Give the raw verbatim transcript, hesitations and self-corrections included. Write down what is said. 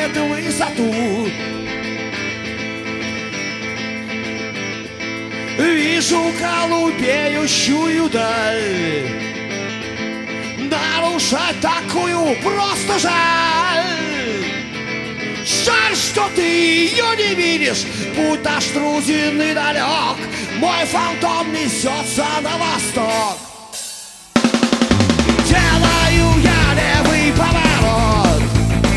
набирает высоту. Вижу голубеющую даль, нарушать такую просто жаль. Жаль, что ты ее не видишь, путь наш труден и далек. Мой фантом несется на восток.